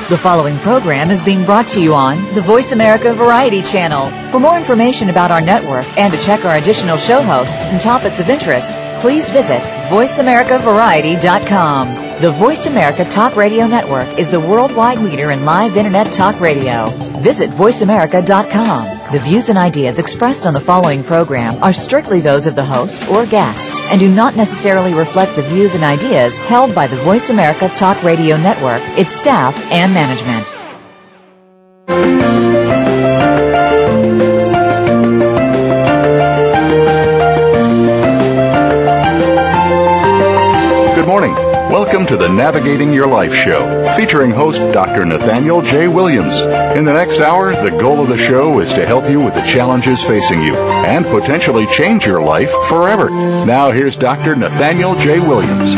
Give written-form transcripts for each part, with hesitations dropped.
The following program is being brought to you on the Voice America Variety Channel. For more information about our network and to check our additional show hosts and topics of interest, please visit VoiceAmericaVariety.com. The Voice America Talk Radio Network is the worldwide leader in live Internet talk radio. Visit VoiceAmerica.com. The views and ideas expressed on the following program are strictly those of the host or guests and do not necessarily reflect the views and ideas held by the Voice America Talk Radio Network, its staff, and management. Good morning. Welcome to the Navigating Your Life show, featuring host Dr. Nathaniel J. Williams. In the next hour, the goal of the show is to help you with the challenges facing you and potentially change your life forever. Now here's Dr. Nathaniel J. Williams.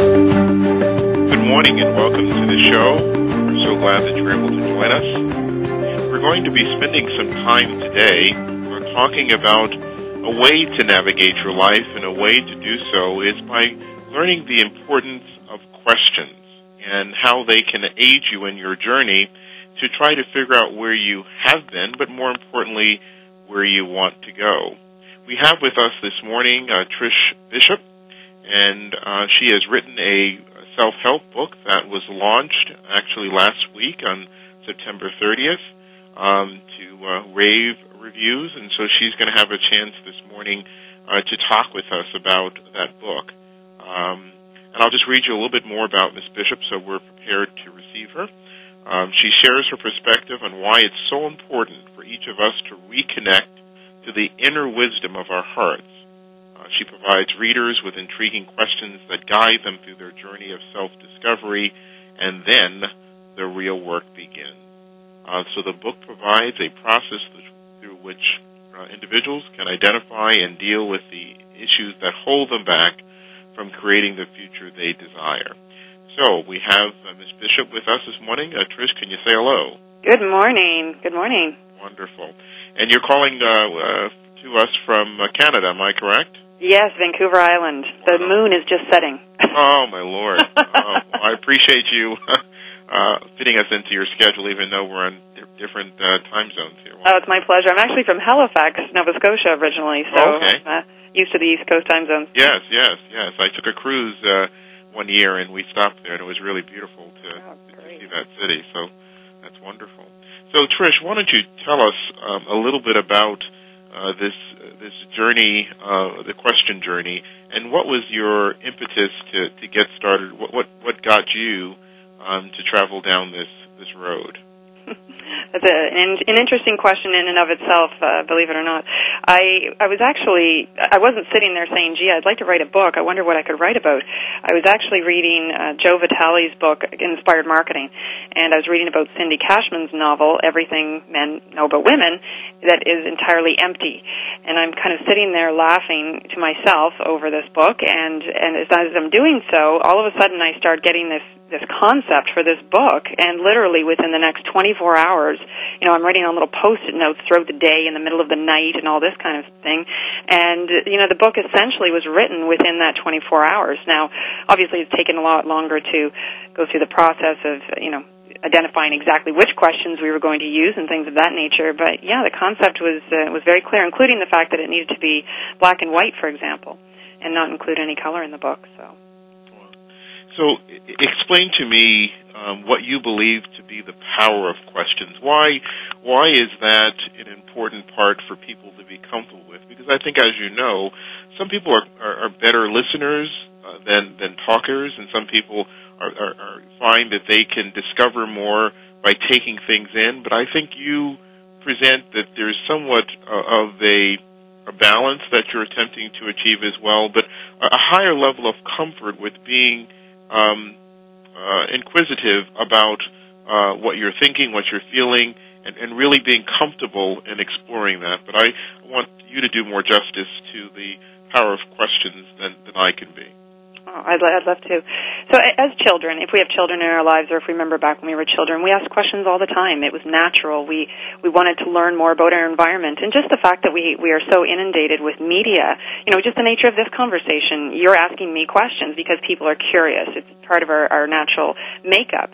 Good morning and welcome to the show. We're so glad that you're able to join us. We're going to be spending some time today. We're talking about a way to navigate your life, and a way to do so is by learning the importance of questions and how they can aid you in your journey to try to figure out where you have been, but more importantly, where you want to go. We have with us this morning Trish Bishop, and she has written a self-help book that was launched actually last week on September 30th to rave reviews, and so she's going to have a chance this morning to talk with us about that book. And I'll just read you a little bit more about Ms. Bishop so we're prepared to receive her. She shares her perspective on why it's so important for each of us to reconnect to the inner wisdom of our hearts. She provides readers with intriguing questions that guide them through their journey of self-discovery, and then the real work begins. So the book provides a process through which individuals can identify and deal with the issues that hold them back from creating the future they desire. So we have Ms. Bishop with us this morning. Trish, can you say hello? Good morning. Good morning. Wonderful. And you're calling to us from Canada, am I correct? Yes, Vancouver Island. The moon is just setting. Oh, my Lord. I appreciate you fitting us into your schedule, even though we're on different time zones here. Oh, it's my pleasure. I'm actually from Halifax, Nova Scotia originally, so okay. Used to the East Coast time zone. Yes. I took a cruise one year, and we stopped there, and it was really beautiful to see that city. So that's wonderful. So, Trish, why don't you tell us a little bit about this journey, the question journey, and what was your impetus to get started? What got you to travel down this road? That's an interesting question in and of itself, believe it or not. I wasn't sitting there saying, gee, I'd like to write a book. I wonder what I could write about. I was actually reading Joe Vitale's book, Inspired Marketing, and I was reading about Cindy Cashman's novel, Everything Men Know About Women, that is entirely empty. And I'm kind of sitting there laughing to myself over this book, and as I'm doing so, all of a sudden I start getting this concept for this book, and literally within the next 24 hours, I'm writing on little Post-it notes throughout the day, in the middle of the night, and all this kind of thing. And, the book essentially was written within that 24 hours. Now, obviously it's taken a lot longer to go through the process of, identifying exactly which questions we were going to use and things of that nature. But, yeah, the concept was very clear, including the fact that it needed to be black and white, for example, and not include any color in the book, So explain to me what you believe to be the power of questions. Why is that an important part for people to be comfortable with? Because I think, as you know, some people are better listeners than talkers, and some people find that they can discover more by taking things in. But I think you present that there's somewhat of a balance that you're attempting to achieve as well, but a higher level of comfort with being inquisitive about what you're thinking, what you're feeling, and really being comfortable in exploring that. But I want you to do more justice to the power of questions than I can be. Oh, I'd love to. So as children, if we have children in our lives, or if we remember back when we were children, we asked questions all the time. It was natural. We wanted to learn more about our environment. And just the fact that we are so inundated with media, just the nature of this conversation, you're asking me questions because people are curious. It's part of our natural makeup.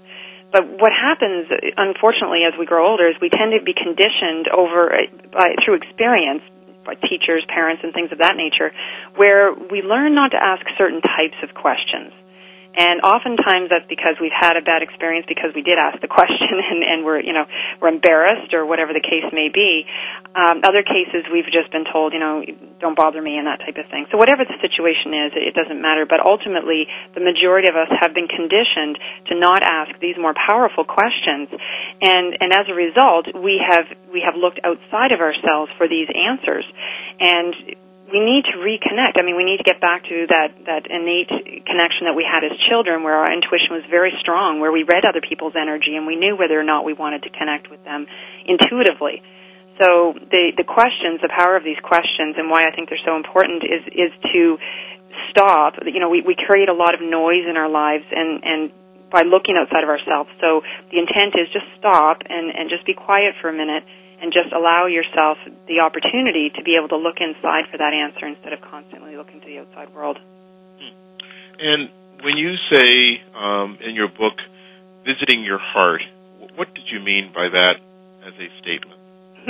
But what happens, unfortunately, as we grow older is we tend to be conditioned through experience by teachers, parents, and things of that nature, where we learn not to ask certain types of questions. And oftentimes that's because we've had a bad experience because we did ask the question and we're embarrassed or whatever the case may be. Other cases we've just been told, don't bother me and that type of thing. So whatever the situation is, it doesn't matter. But ultimately, the majority of us have been conditioned to not ask these more powerful questions. And as a result, we have looked outside of ourselves for these answers. And we need to reconnect. I mean, we need to get back to that innate connection that we had as children where our intuition was very strong, where we read other people's energy and we knew whether or not we wanted to connect with them intuitively. So the questions, the power of these questions and why I think they're so important is to stop. We create a lot of noise in our lives and by looking outside of ourselves. So the intent is just stop and just be quiet for a minute and just allow yourself the opportunity to be able to look inside for that answer instead of constantly looking to the outside world. And when you say in your book, visiting your heart, what did you mean by that as a statement?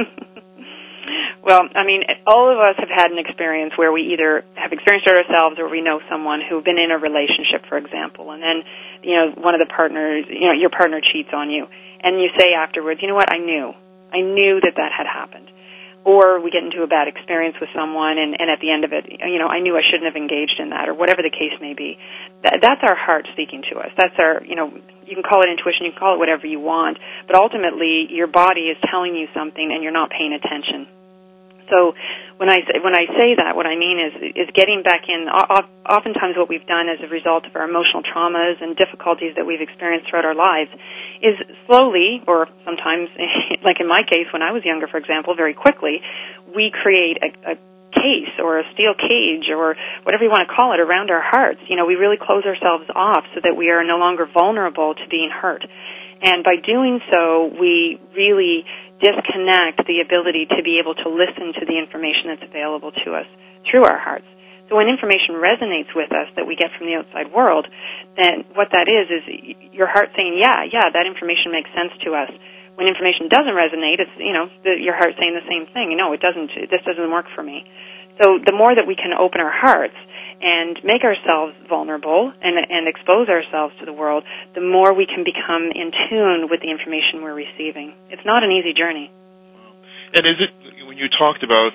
Well, I mean, all of us have had an experience where we either have experienced it ourselves or we know someone who's been in a relationship, for example, and then, one of the partners, your partner cheats on you, and you say afterwards, you know what, I knew that had happened. Or we get into a bad experience with someone, and at the end of it, I knew I shouldn't have engaged in that, or whatever the case may be. That's our heart speaking to us. That's our, you can call it intuition, you can call it whatever you want, but ultimately your body is telling you something and you're not paying attention. So when I say that, what I mean is getting back in. Oftentimes what we've done as a result of our emotional traumas and difficulties that we've experienced throughout our lives is slowly, or sometimes, like in my case when I was younger, for example, very quickly, we create a case or a steel cage or whatever you want to call it around our hearts. We really close ourselves off so that we are no longer vulnerable to being hurt. And by doing so, we really disconnect the ability to be able to listen to the information that's available to us through our hearts. So when information resonates with us that we get from the outside world, then what that is your heart saying, yeah, that information makes sense to us. When information doesn't resonate, it's, your heart saying the same thing. No, it doesn't. This doesn't work for me. So the more that we can open our hearts and make ourselves vulnerable and expose ourselves to the world, the more we can become in tune with the information we're receiving. It's not an easy journey. And is it, when you talked about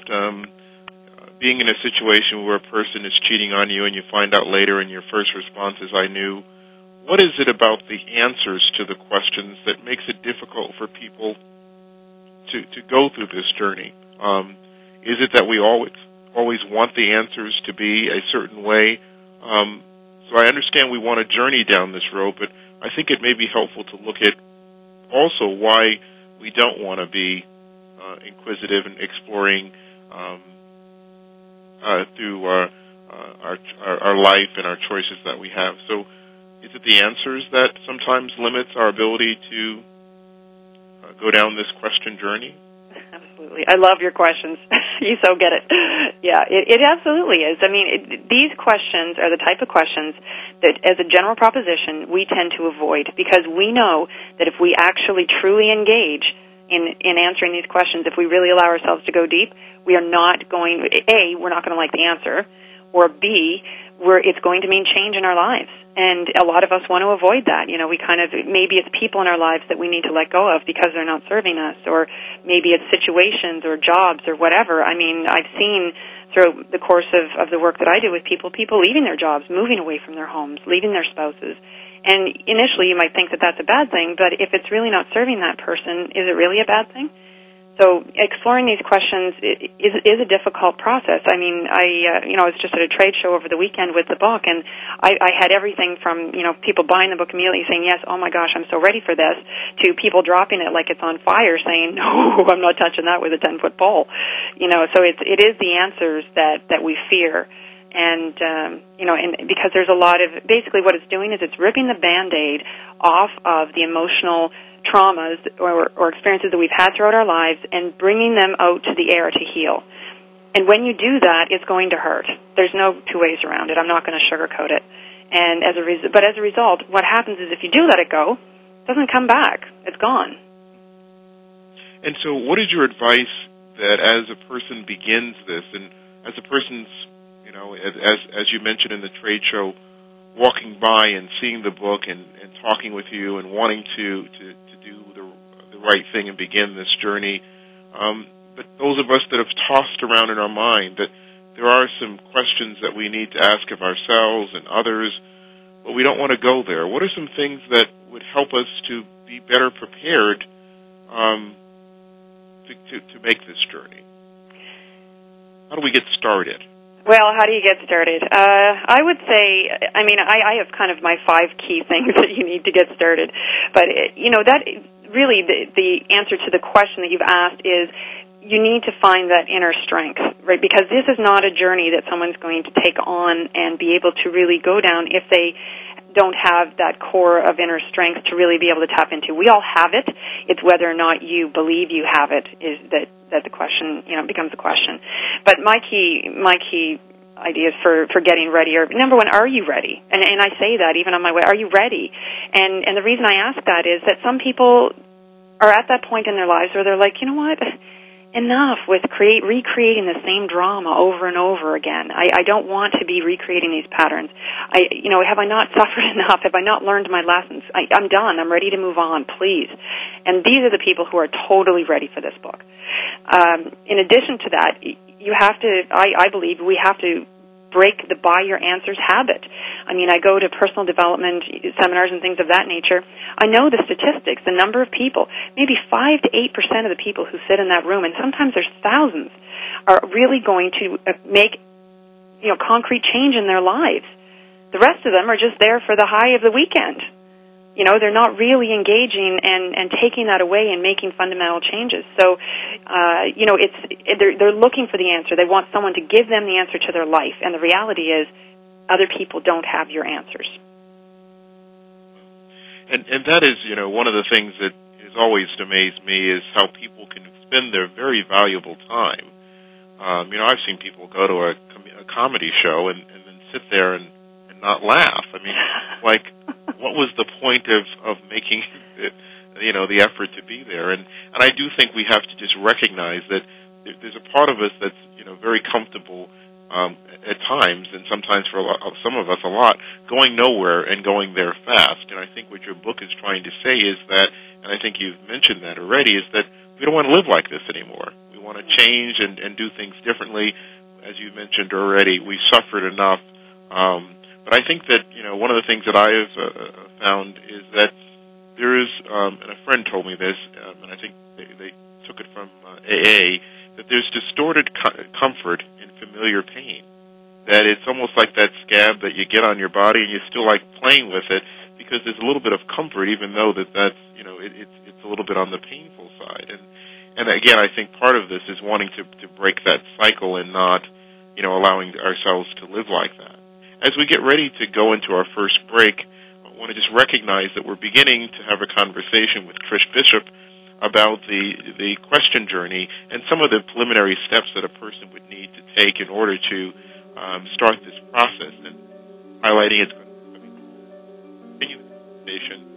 being in a situation where a person is cheating on you and you find out later and your first response is, I knew, what is it about the answers to the questions that makes it difficult for people to go through this journey? Is it that we always want the answers to be a certain way? So I understand we want to journey down this road, but I think it may be helpful to look at also why we don't want to be inquisitive and exploring through our life and our choices that we have. So is it the answers that sometimes limits our ability to go down this question journey? Absolutely. I love your questions. You so get it. Yeah, it absolutely is. I mean, these questions are the type of questions that, as a general proposition, we tend to avoid because we know that if we actually truly engage in answering these questions, if we really allow ourselves to go deep, we are not going, A, we're not going to like the answer, or B, it's going to mean change in our lives. And a lot of us want to avoid that. We maybe it's people in our lives that we need to let go of because they're not serving us, or maybe it's situations or jobs or whatever. I mean, I've seen through the course of the work that I do with people leaving their jobs, moving away from their homes, leaving their spouses. And initially you might think that that's a bad thing, but if it's really not serving that person, is it really a bad thing? So exploring these questions is a difficult process. I mean, I was just at a trade show over the weekend with the book, and I had everything from, people buying the book immediately saying, yes, oh my gosh, I'm so ready for this, to people dropping it like it's on fire saying, no, I'm not touching that with a 10-foot pole. So it is the answers that we fear. And, and because there's a lot of, basically what it's doing is it's ripping the Band-Aid off of the emotional traumas or experiences that we've had throughout our lives and bringing them out to the air to heal. And when you do that, it's going to hurt. There's no two ways around it. I'm not going to sugarcoat it. And as a result, what happens is if you do let it go, doesn't come back. It's gone. And so what is your advice that as a person begins this, and as a person's, as you mentioned in the trade show, walking by and seeing the book and talking with you and wanting to do the right thing and begin this journey, but those of us that have tossed around in our mind that there are some questions that we need to ask of ourselves and others, but we don't want to go there. What are some things that would help us to be better prepared to make this journey? How do we get started? Well, how do you get started? I would say, I have kind of my 5 key things that you need to get started. But, that really the answer to the question that you've asked is you need to find that inner strength, right? Because this is not a journey that someone's going to take on and be able to really go down if they don't have that core of inner strength to really be able to tap into. We all have it. It's whether or not you believe you have it is that the question, becomes the question. But my key ideas for getting ready are, number one, are you ready? And I say that even on my way, are you ready? And the reason I ask that is that some people are at that point in their lives where they're like, you know what? Enough with recreating the same drama over and over again. I don't want to be recreating these patterns. Have I not suffered enough? Have I not learned my lessons? I'm done. I'm ready to move on, please. And these are the people who are totally ready for this book. In addition to that, you have to, I believe we have to break the buy your answers habit. I go to personal development seminars and things of that nature. I know the statistics, the number of people, maybe 5 to 8% of the people who sit in that room, and sometimes there's thousands, are really going to make, concrete change in their lives. The rest of them are just there for the high of the weekend. They're not really engaging and taking that away and making fundamental changes. So, they're looking for the answer. They want someone to give them the answer to their life. And the reality is, other people don't have your answers. And that is, one of the things that has always amazed me is how people can spend their very valuable time. I've seen people go to a comedy show and then sit there and not laugh. What was the point of making the effort to be there? And I do think we have to just recognize that there's a part of us that's very comfortable at times, and sometimes for some of us a lot, going nowhere and going there fast. And I think what your book is trying to say is that, and I think you've mentioned that already, is that we don't want to live like this anymore. We want to change and do things differently. As you mentioned already, we suffered enough. But I think that, one of the things that I have found is that there is, and a friend told me this, and I think they took it from AA, that there's distorted comfort in familiar pain. That it's almost like that scab that you get on your body and you still like playing with it because there's a little bit of comfort, even though that's, it's a little bit on the painful side. And again, I think part of this is wanting to break that cycle and not, allowing ourselves to live like that. As we get ready to go into our first break, I want to just recognize that we're beginning to have a conversation with Trish Bishop about the question journey and some of the preliminary steps that a person would need to take in order to start this process, and highlighting it's going to continue the conversation.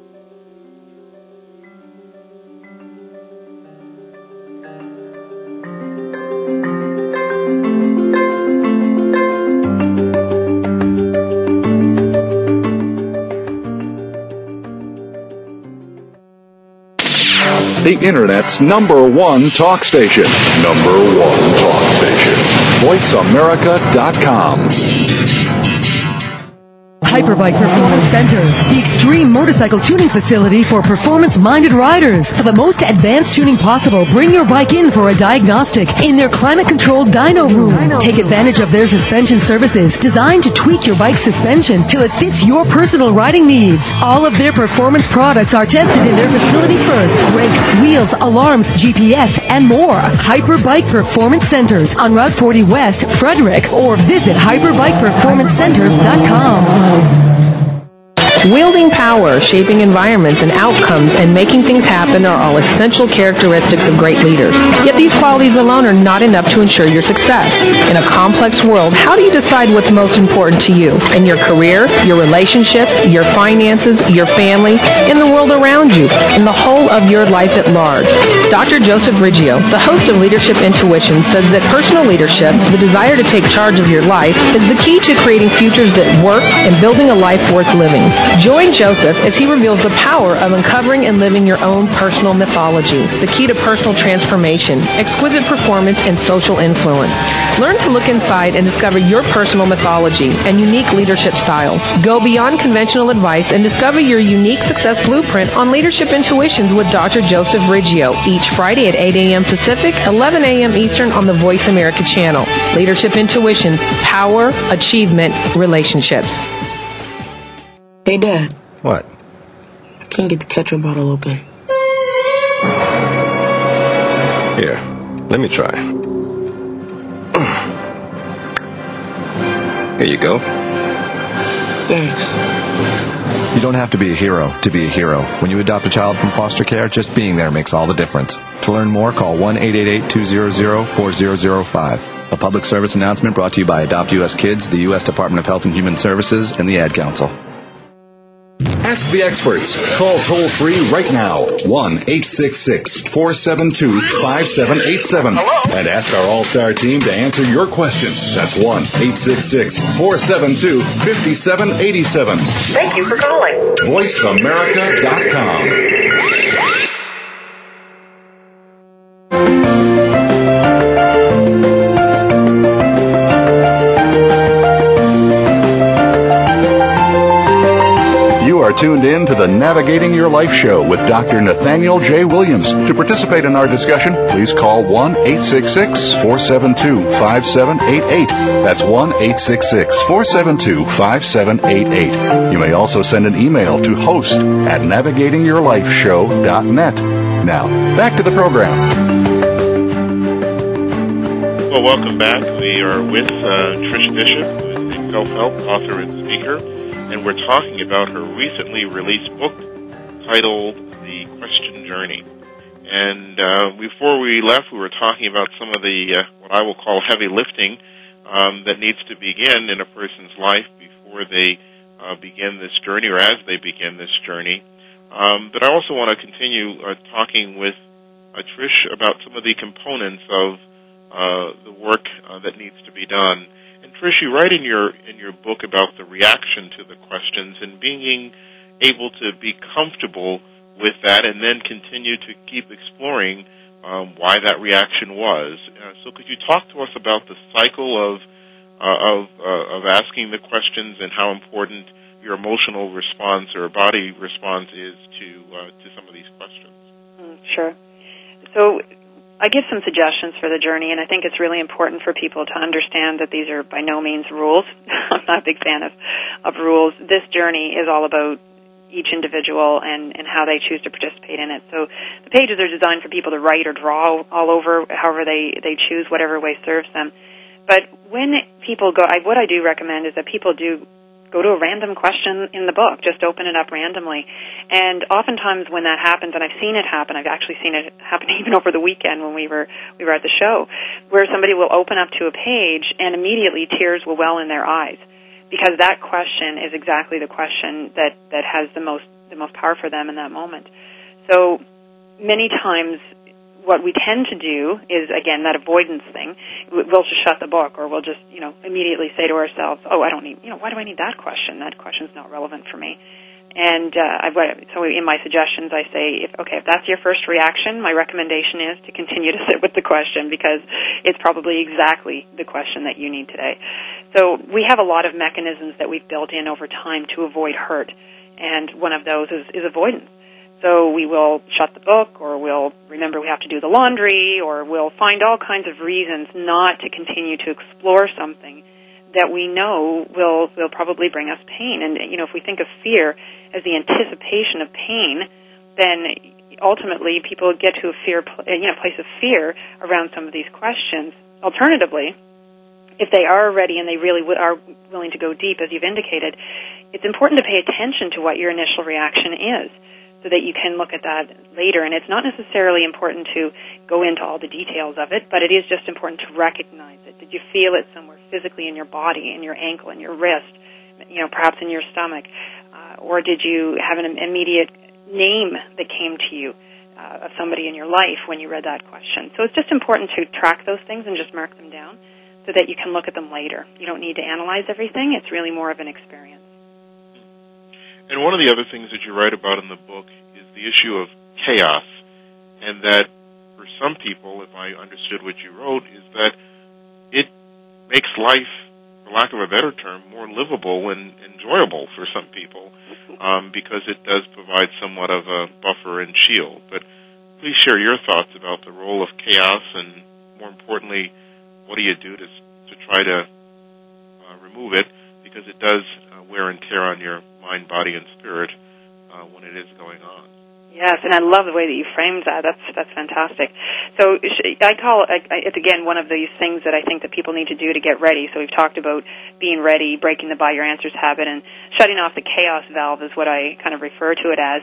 The Internet's #1 talk station. #1 talk station. VoiceAmerica.com. Hyperbike Performance Centers, the extreme motorcycle tuning facility for performance-minded riders. For the most advanced tuning possible, bring your bike in for a diagnostic in their climate-controlled dyno room. Take advantage of their suspension services designed to tweak your bike's suspension till it fits your personal riding needs. All of their performance products are tested in their facility first. Brakes, wheels, alarms, GPS, and more. Hyperbike Performance Centers on Route 40 West, Frederick, or visit hyperbikeperformancecenters.com. Wielding power, shaping environments and outcomes, and making things happen are all essential characteristics of great leaders. Yet these qualities alone are not enough to ensure your success. In a complex world, how do you decide what's most important to you? In your career, your relationships, your finances, your family, in the world around you, in the whole of your life at large. Dr. Joseph Riggio, the host of Leadership Intuition, says that personal leadership, the desire to take charge of your life, is the key to creating futures that work and building a life worth living. Join Joseph as he reveals the power of uncovering and living your own personal mythology, the key to personal transformation, exquisite performance, and social influence. Learn to look inside and discover your personal mythology and unique leadership style. Go beyond conventional advice and discover your unique success blueprint on Leadership Intuitions with Dr. Joseph Riggio each Friday at 8 a.m. Pacific, 11 a.m. Eastern on the Voice America channel. Leadership Intuitions, power, achievement, relationships. Hey, Dad. What? I can't get the ketchup bottle open. Here, let me try. Here you go. Thanks. You don't have to be a hero to be a hero. When you adopt a child from foster care, just being there makes all the difference. To learn more, call 1-888-200-4005. A public service announcement brought to you by Adopt U.S. Kids, the U.S. Department of Health and Human Services, and the Ad Council. Ask the experts. Call toll-free right now, 1-866-472-5787. And ask our all-star team to answer your question. That's 1-866-472-5787. Thank you for calling. VoiceAmerica.com. Tuned in to the Navigating Your Life show with Dr. Nathaniel J. Williams. To participate in our discussion, please call 1-866-472-5788. That's 1-866-472-5788. You may also send an email to host@navigatingyourlifeshow.net. Now, back to the program. Well, welcome back. We are with Trish Bishop, who is a self-help author and speaker. And we're talking about her recently released book titled The Question Journey. And before we left, we were talking about some of the, what I will call heavy lifting that needs to begin in a person's life before they begin this journey or as they begin this journey. But I also want to continue talking with Trish about some of the components of the work that needs to be done. And Trish, you write in your book about the reaction to the questions and being able to be comfortable with that and then continue to keep exploring why that reaction was. So could you talk to us about the cycle of asking the questions and how important your emotional response or body response is to some of these questions? Sure. So I give some suggestions for the journey, and I think it's really important for people to understand that these are by no means rules. I'm not a big fan of rules. This journey is all about each individual and how they choose to participate in it. So the pages are designed for people to write or draw all over, however they choose, whatever way serves them. But when people go, what I do recommend is that people do go to a random question in the book. Just open it up randomly. And oftentimes when that happens, and I've seen it happen, I've actually seen it happen even over the weekend when we were at the show, where somebody will open up to a page and immediately tears will well in their eyes, because that question is exactly the question that has the most power for them in that moment. So many times what we tend to do is, again, that avoidance thing. We'll just shut the book, or we'll just, immediately say to ourselves, oh, I don't need, why do I need that question? That question's not relevant for me. And so in my suggestions, I say, if that's your first reaction, my recommendation is to continue to sit with the question, because it's probably exactly the question that you need today. So we have a lot of mechanisms that we've built in over time to avoid hurt, and one of those is avoidance. So we will shut the book, or we'll remember we have to do the laundry, or we'll find all kinds of reasons not to continue to explore something that we know will probably bring us pain. And, if we think of fear as the anticipation of pain, then ultimately people get to a place of fear around some of these questions. Alternatively, if they are ready and they really are willing to go deep, as you've indicated, it's important to pay attention to what your initial reaction is so that you can look at that later. And it's not necessarily important to go into all the details of it, but it is just important to recognize it. Did you feel it somewhere physically in your body, in your ankle, in your wrist, perhaps in your stomach? Or did you have an immediate name that came to you of somebody in your life when you read that question? So it's just important to track those things and just mark them down so that you can look at them later. You don't need to analyze everything. It's really more of an experience. And one of the other things that you write about in the book is the issue of chaos, and that for some people, if I understood what you wrote, is that it makes life, for lack of a better term, more livable and enjoyable for some people, because it does provide somewhat of a buffer and shield. But please share your thoughts about the role of chaos, and more importantly, what do you do to try to remove it, because it does wear and tear on your mind, body, and spirit when it is going on. Yes, and I love the way that you framed that. That's fantastic. So I call it's again one of these things that I think that people need to do to get ready. So we've talked about being ready, breaking the buy your answers habit, and shutting off the chaos valve is what I kind of refer to it as.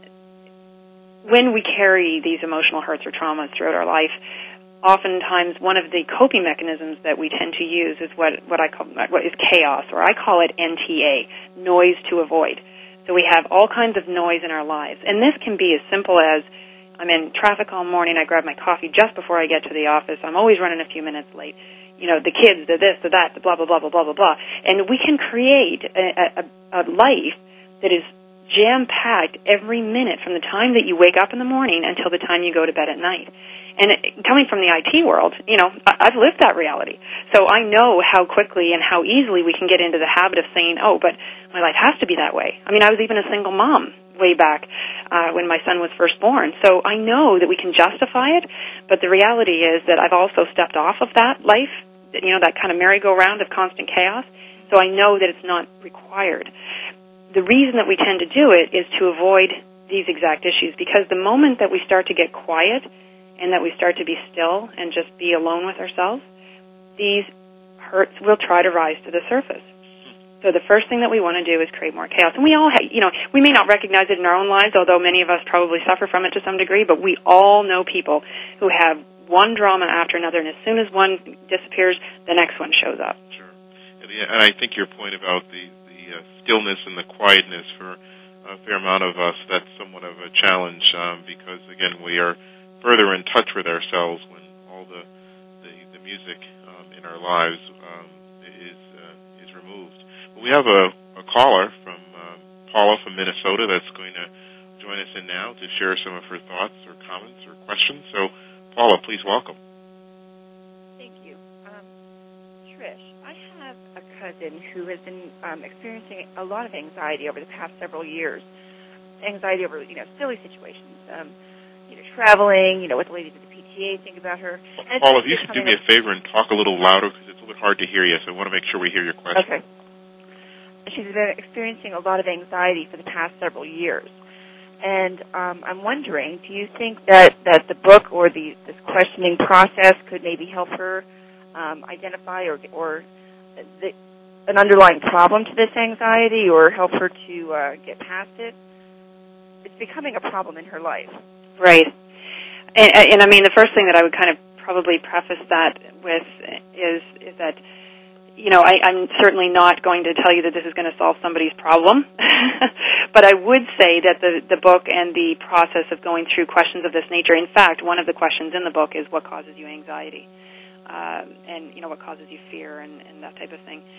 When we carry these emotional hurts or traumas throughout our life, oftentimes one of the coping mechanisms that we tend to use is what is chaos, or I call it NTA, noise to avoid. So we have all kinds of noise in our lives. And this can be as simple as I'm in traffic all morning, I grab my coffee just before I get to the office, I'm always running a few minutes late. The kids, the this, the that, the blah, blah, blah, blah, blah, blah, blah. And we can create a life that is jam-packed every minute from the time that you wake up in the morning until the time you go to bed at night. And coming from the IT world, I've lived that reality. So I know how quickly and how easily we can get into the habit of saying, oh, but my life has to be that way. I mean, I was even a single mom way back when my son was first born. So I know that we can justify it, but the reality is that I've also stepped off of that life, that kind of merry-go-round of constant chaos. So I know that it's not required. The reason that we tend to do it is to avoid these exact issues, because the moment that we start to get quiet and that we start to be still and just be alone with ourselves, these hurts will try to rise to the surface. So the first thing that we want to do is create more chaos. And we all have, we may not recognize it in our own lives, although many of us probably suffer from it to some degree, but we all know people who have one drama after another, and as soon as one disappears, the next one shows up. Sure. And I think your point about the stillness and the quietness for a fair amount of us, that's somewhat of a challenge, because, again, we are further in touch with ourselves when all the music in our lives is removed. But we have a caller from Paula from Minnesota that's going to join us in now to share some of her thoughts or comments or questions. So, Paula, please welcome. Thank you. Trish, I have a cousin who has been experiencing a lot of anxiety over the past several years. Anxiety over, silly situations. Traveling, what the ladies at the PTA think about her. And Paul, if you could do me a favor and talk a little louder, because it's a little bit hard to hear you, so I want to make sure we hear your question. Okay. She's been experiencing a lot of anxiety for the past several years. And I'm wondering, do you think that the book or this questioning process could maybe help her identify or an underlying problem to this anxiety, or help her to get past it? It's becoming a problem in her life. Right. And I mean, the first thing that I would kind of probably preface that with is that, I'm certainly not going to tell you that this is going to solve somebody's problem, but I would say that the book and the process of going through questions of this nature, in fact, one of the questions in the book is what causes you anxiety, and, what causes you fear and that type of thing.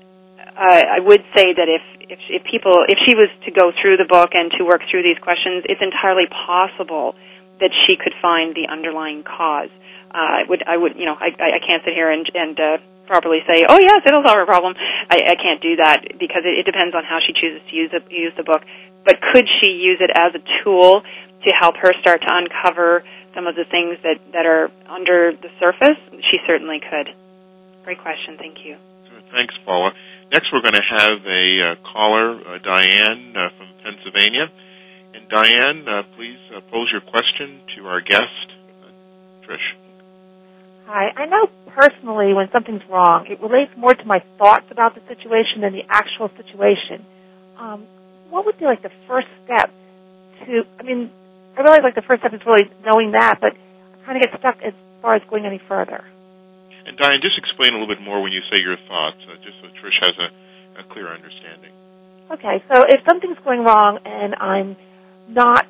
I would say that if she was to go through the book and to work through these questions, it's entirely possible that she could find the underlying cause. I can't sit here and properly say, oh yes, it'll solve her problem. I can't do that, because it depends on how she chooses to use the book. But could she use it as a tool to help her start to uncover some of the things that are under the surface? She certainly could. Great question. Thank you. Thanks, Paula. Next, we're going to have a caller, Diane from Pennsylvania. And Diane, please pose your question to our guest, Trish. Hi. I know personally when something's wrong, it relates more to my thoughts about the situation than the actual situation. What would be like the first step to, I realize like the first step is really knowing that, but I kind of get stuck as far as going any further. And Diane, just explain a little bit more when you say your thoughts, just so Trish has a clear understanding. Okay, so if something's going wrong and I'm not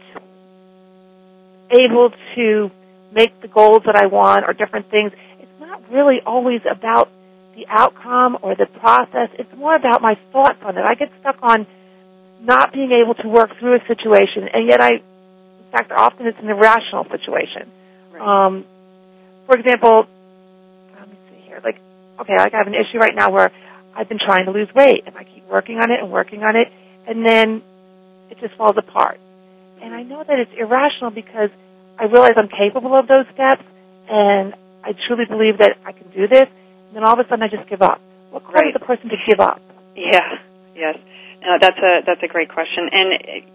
able to make the goals that I want or different things, it's not really always about the outcome or the process. It's more about my thoughts on it. I get stuck on not being able to work through a situation, and yet in fact, often it's an irrational situation. Right. For example, let me see here. Like I have an issue right now where I've been trying to lose weight, and I keep working on it, and then it just falls apart. And I know that it's irrational because I realize I'm capable of those steps, and I truly believe that I can do this, and then all of a sudden I just give up. What causes the person to give up? Yeah, yes. That's a great question. And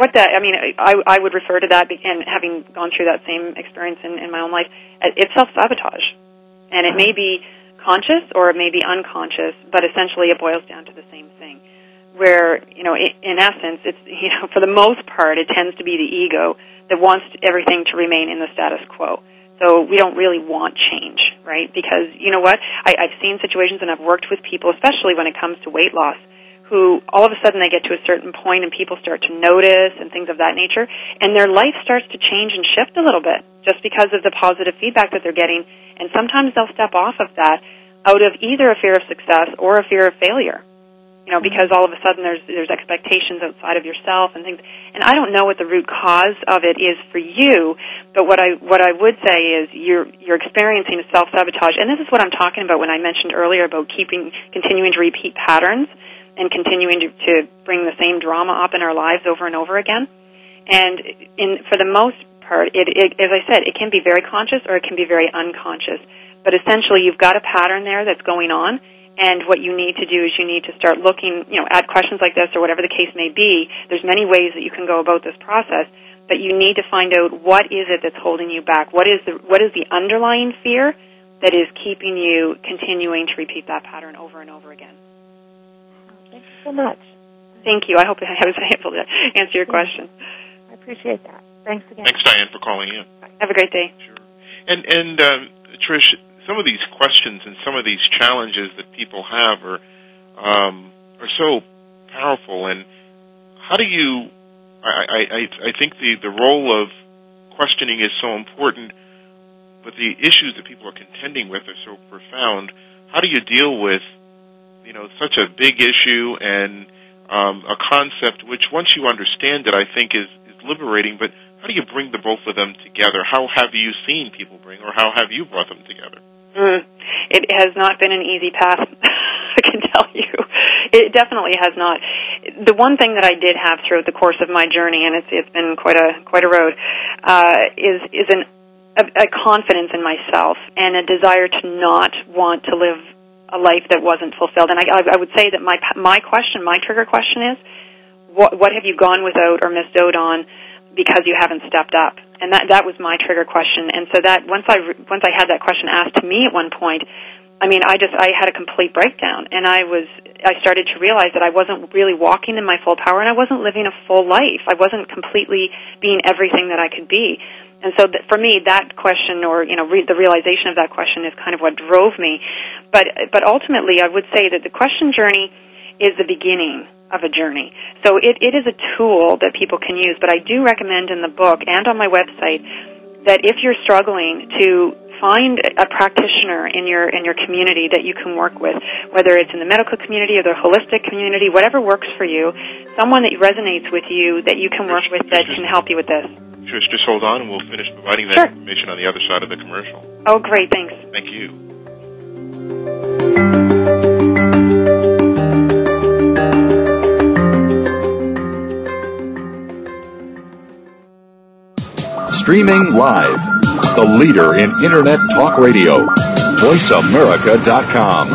I would refer to that, and having gone through that same experience in my own life, it's self-sabotage. And it may be conscious or it may be unconscious, but essentially it boils down to the same thing. Where, in essence, it's, for the most part, it tends to be the ego that wants everything to remain in the status quo. So we don't really want change, right? Because, you know what, I've seen situations and I've worked with people, especially when it comes to weight loss, who all of a sudden they get to a certain point and people start to notice and things of that nature, and their life starts to change and shift a little bit just because of the positive feedback that they're getting. And sometimes they'll step off of that out of either a fear of success or a fear of failure. Because all of a sudden there's expectations outside of yourself and things. And I don't know what the root cause of it is for you, but what I would say is you're experiencing a self-sabotage. And this is what I'm talking about when I mentioned earlier about continuing to repeat patterns and continuing to bring the same drama up in our lives over and over again. And for the most part, it, as I said, it can be very conscious or it can be very unconscious. But essentially you've got a pattern there that's going on. And what you need to do is you need to start looking, at questions like this or whatever the case may be. There's many ways that you can go about this process, but you need to find out what is it that's holding you back. What is the underlying fear that is keeping you continuing to repeat that pattern over and over again? Thank you so much. Thank you. I hope I was able to answer your question. I appreciate that. Thanks again. Thanks, Diane, for calling in. Have a great day. Sure. And Trish, some of these questions and some of these challenges that people have are so powerful. And how do you? I think the role of questioning is so important, but the issues that people are contending with are so profound. How do you deal with such a big issue and a concept which, once you understand it, I think is liberating? But how do you bring the both of them together? How have you seen people bring, or how have you brought them together? It has not been an easy path, I can tell you. It definitely has not. The one thing that I did have throughout the course of my journey, and it's been quite a road, is a confidence in myself and a desire to not want to live a life that wasn't fulfilled. And I would say that my trigger question is, what have you gone without or missed out on because you haven't stepped up? And that was my trigger question. And so that once I had that question asked to me at one point, I had a complete breakdown, and I started to realize that I wasn't really walking in my full power, and I wasn't living a full life. I wasn't completely being everything that I could be. And so for me, that question, or the realization of that question, is kind of what drove me. But ultimately, I would say that the question journey is the beginning of a journey. So it is a tool that people can use, but I do recommend in the book and on my website that if you're struggling to find a practitioner in your community that you can work with, whether it's in the medical community or the holistic community, whatever works for you, someone that resonates with you that you can work with that can help you with this. Sure, just hold on and we'll finish providing that information on the other side of the commercial. Oh, great, thanks. Thank you. Streaming live, the leader in Internet talk radio, VoiceAmerica.com.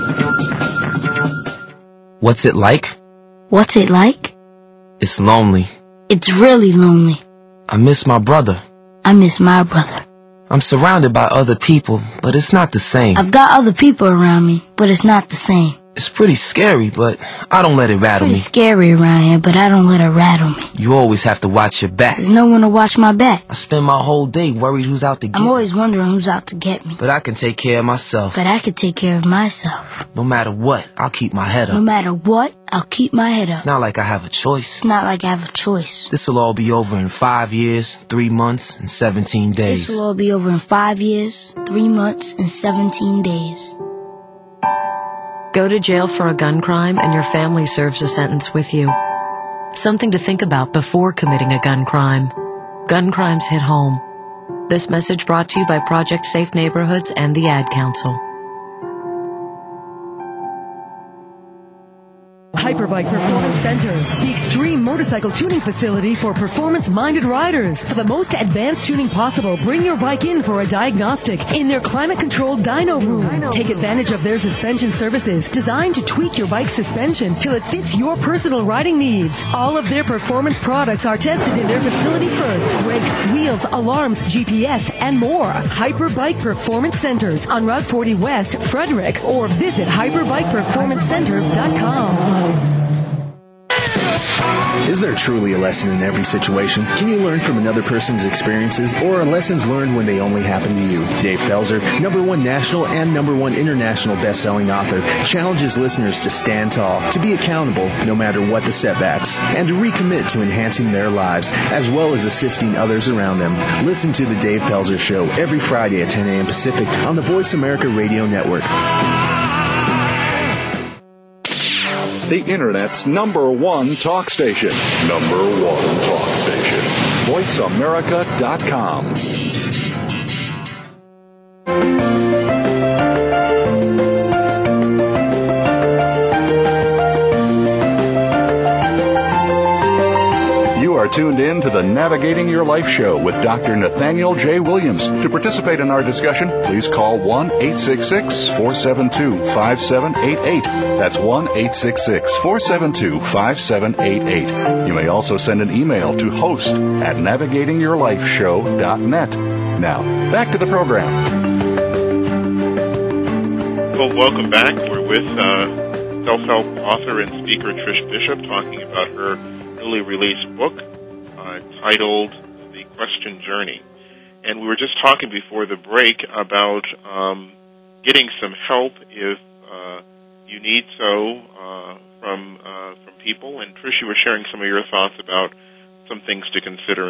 What's it like? What's it like? It's lonely. It's really lonely. I miss my brother. I miss my brother. I'm surrounded by other people, but it's not the same. I've got other people around me, but it's not the same. It's pretty scary, but I don't let it rattle me. It's pretty scary around here, but I don't let it rattle me. You always have to watch your back. There's no one to watch my back. I spend my whole day worried who's out to get me. I'm always wondering who's out to get me. But I can take care of myself. But I can take care of myself. No matter what, I'll keep my head up. No matter what, I'll keep my head up. It's not like I have a choice. It's not like I have a choice. This will all be over in 5 years, 3 months, and 17 days. This will all be over in 5 years, 3 months, and 17 days. Go to jail for a gun crime and your family serves a sentence with you. Something to think about before committing a gun crime. Gun crimes hit home. This message brought to you by Project Safe Neighborhoods and the Ad Council. Hyperbike Performance Centers, the extreme motorcycle tuning facility for performance-minded riders. For the most advanced tuning possible, bring your bike in for a diagnostic in their climate-controlled dyno room. Take advantage of their suspension services designed to tweak your bike's suspension till it fits your personal riding needs. All of their performance products are tested in their facility first. Brakes, wheels, alarms, GPS, and more. Hyperbike Performance Centers on Route 40 West, Frederick, or visit hyperBikePerformanceCenters.com. Is there truly a lesson in every situation? Can you learn from another person's experiences, or are lessons learned when they only happen to you? Dave Pelzer, #1 national and #1 international best-selling author, challenges listeners to stand tall, to be accountable no matter what the setbacks, and to recommit to enhancing their lives, as well as assisting others around them. Listen to The Dave Pelzer Show every Friday at 10 a.m. Pacific on the Voice America Radio Network. The Internet's #1 talk station. #1 talk station. VoiceAmerica.com. You are tuned in to the Navigating Your Life show with Dr. Nathaniel J. Williams. To participate in our discussion, please call 1-866-472-5788. That's 1-866-472-5788. You may also send an email to host@navigatingyourlifeshow.net. Now, back to the program. Well, welcome back. We're with self-help author and speaker Trish Bishop talking about her newly released book titled The Question Journey. And we were just talking before the break about getting some help if you need so from people. And Trish, you were sharing some of your thoughts about some things to consider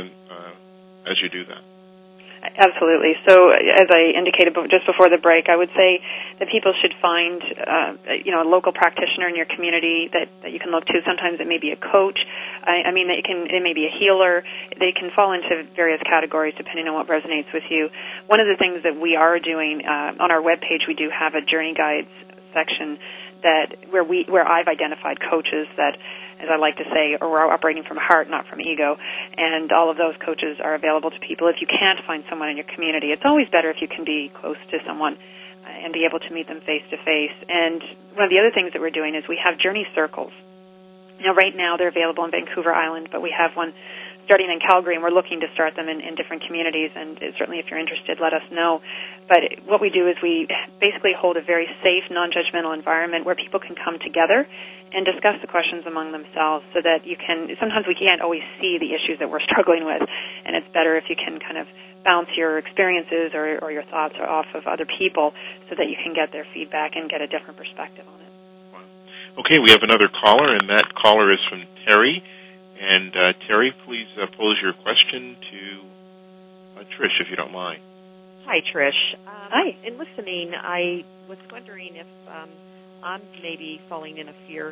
as you do that. Absolutely. So, as I indicated just before the break, I would say that people should find, a local practitioner in your community that you can look to. Sometimes it may be a coach. It may be a healer. They can fall into various categories depending on what resonates with you. One of the things that we are doing on our webpage, we do have a journey guides section where I've identified coaches that, as I like to say, are operating from heart, not from ego. And all of those coaches are available to people. If you can't find someone in your community, it's always better if you can be close to someone and be able to meet them face to face. And one of the other things that we're doing is we have journey circles. Right now they're available in Vancouver Island, but we have one starting in Calgary, and we're looking to start them in different communities, and certainly if you're interested, let us know. But what we do is we basically hold a very safe, non-judgmental environment where people can come together and discuss the questions among themselves so that sometimes we can't always see the issues that we're struggling with, and it's better if you can kind of bounce your experiences or your thoughts off of other people so that you can get their feedback and get a different perspective on it. Wow. Okay, we have another caller, and that caller is from Terry. And Terry, please pose your question to Trish, if you don't mind. Hi, Trish. Hi. In listening, I was wondering if I'm maybe falling in a fear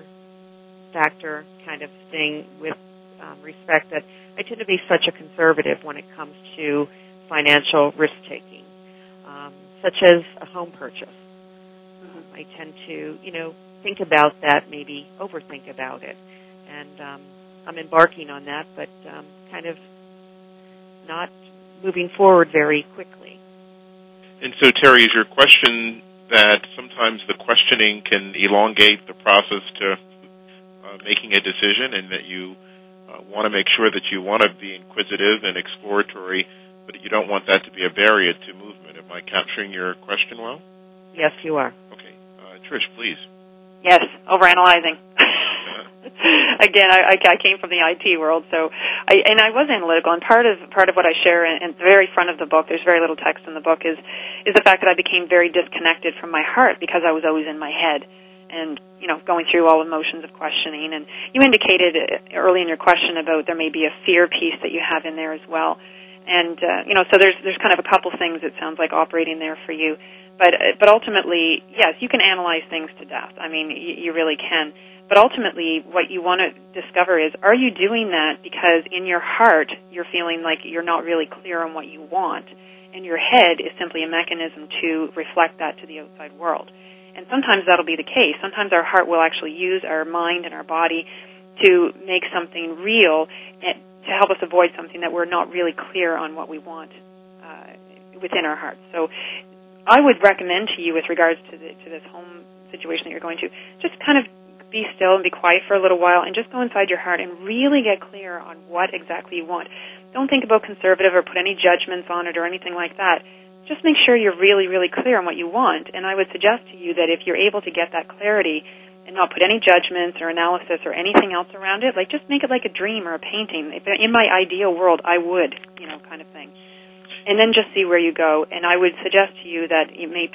factor kind of thing with respect that I tend to be such a conservative when it comes to financial risk-taking, such as a home purchase. I tend to, think about that, maybe overthink about it. And I'm embarking on that, but kind of not moving forward very quickly. And so, Terry, is your question that sometimes the questioning can elongate the process to making a decision, and that you want to make sure that you want to be inquisitive and exploratory, but you don't want that to be a barrier to Am I capturing your question well? Yes, you are. Okay. Trish, please. Yes, overanalyzing. Again, I came from the IT world, so I was analytical, and part of what I share in the very front of the book, there's very little text in the book, is the fact that I became very disconnected from my heart because I was always in my head and, going through all emotions of questioning. And you indicated early in your question about there may be a fear piece that you have in there as well. And, so there's kind of a couple things it sounds like operating there for you. But ultimately, yes, you can analyze things to death. I mean, you really can. But ultimately, what you want to discover is, are you doing that because in your heart you're feeling like you're not really clear on what you want, and your head is simply a mechanism to reflect that to the outside world? And sometimes that'll be the case. Sometimes our heart will actually use our mind and our body to make something real and to help us avoid something that we're not really clear on what we want within our hearts. So I would recommend to you, with regards to this home situation that you're going to, just kind of be still and be quiet for a little while and just go inside your heart and really get clear on what exactly you want. Don't think about conservative or put any judgments on it or anything like that. Just make sure you're really, really clear on what you want. And I would suggest to you that if you're able to get that clarity and not put any judgments or analysis or anything else around it, like just make it like a dream or a painting. In my ideal world, I would, kind of thing. And then just see where you go. And I would suggest to you that it may,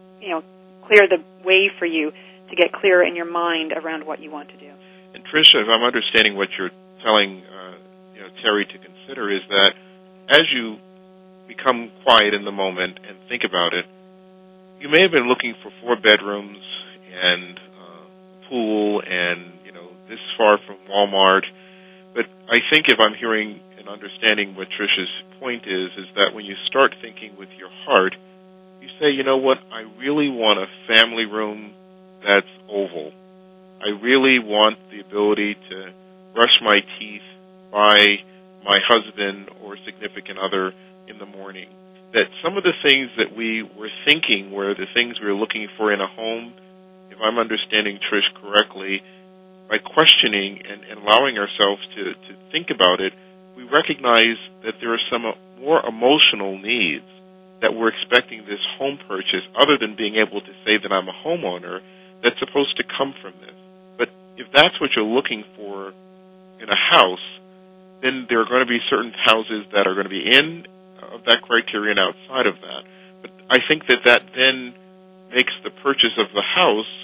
clear the way for you to get clearer in your mind around what you want to do. And Tricia, if I'm understanding what you're telling Terry to consider, is that as you become quiet in the moment and think about it, you may have been looking for 4 bedrooms and a pool and this far from Walmart. But I think if I'm hearing and understanding what Tricia's point is that when you start thinking with your heart, you say, you know what, I really want a family room that's oval. I really want the ability to brush my teeth by my husband or significant other in the morning. That some of the things that we were thinking were the things we were looking for in a home, if I'm understanding Trish correctly, by questioning and allowing ourselves to think about it, we recognize that there are some more emotional needs that we're expecting this home purchase, other than being able to say that I'm a homeowner, that's supposed to come from this. But if that's what you're looking for in a house, then there are going to be certain houses that are going to be in of that criteria and outside of that. But I think that then makes the purchase of the house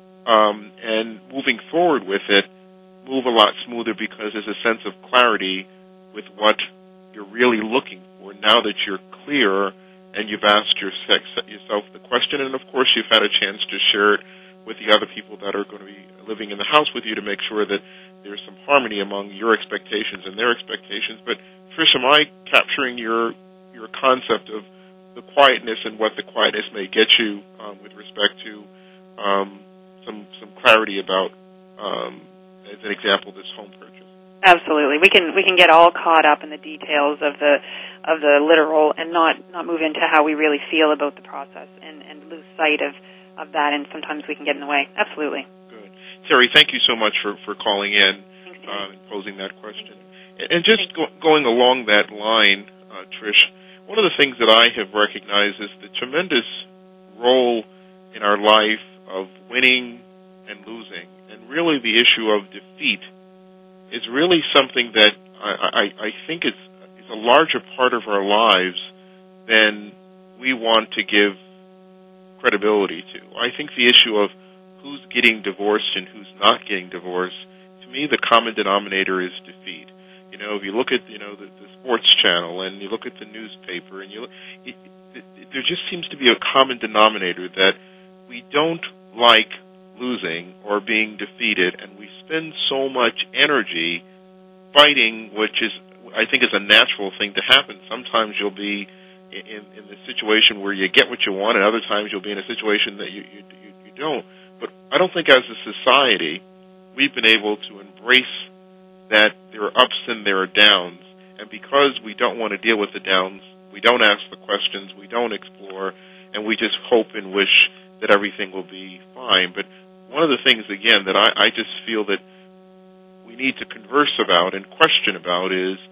and moving forward with it move a lot smoother, because there's a sense of clarity with what you're really looking for now that you're clear and you've asked yourself the question, and of course you've had a chance to share it with the other people that are going to be living in the house with you to make sure that there's some harmony among your expectations and their expectations. But Trish, am I capturing your concept of the quietness and what the quietness may get you with respect to some clarity about, as an example, this home purchase? Absolutely. We can get all caught up in the details of the literal and not move into how we really feel about the process and lose sight of that, and sometimes we can get in the way. Absolutely. Good. Terry, thank you so much for calling in and posing that question. And just going along that line, Trish, one of the things that I have recognized is the tremendous role in our life of winning and losing, and really the issue of defeat is really something that I think is a larger part of our lives than we want to give credibility to. I think the issue of who's getting divorced and who's not getting divorced, to me the common denominator is defeat. If you look at the sports channel and you look at the newspaper, and there just seems to be a common denominator that we don't like losing or being defeated, and we spend so much energy fighting, which I think is a natural thing to happen. Sometimes you'll be in the situation where you get what you want, and other times you'll be in a situation that you don't. But I don't think as a society we've been able to embrace that there are ups and there are downs, and because we don't want to deal with the downs, we don't ask the questions, we don't explore, and we just hope and wish that everything will be fine. But one of the things, again, that I just feel that we need to converse about and question about is